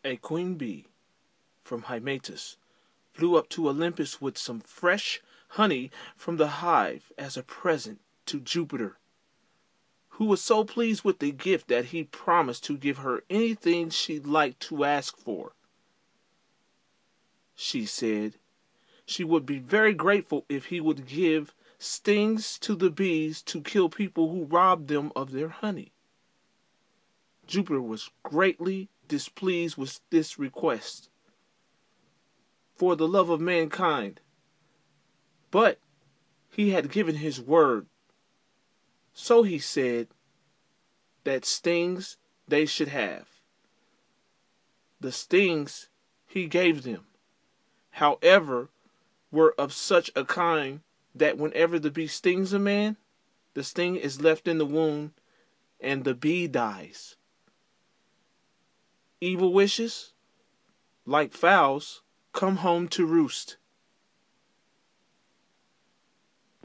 A queen bee from Hymettus flew up to Olympus with some fresh honey from the hive as a present to Jupiter, who was so pleased with the gift that he promised to give her anything she liked to ask for. She said she would be very grateful if he would give stings to the bees to kill people who robbed them of their honey. Jupiter was greatly displeased with this request for the love of mankind, but he had given his word. So he said that stings they should have. The stings he gave them, however, were of such a kind that whenever the bee stings a man, the sting is left in the wound and the bee dies. Evil wishes, like fowls, come home to roost.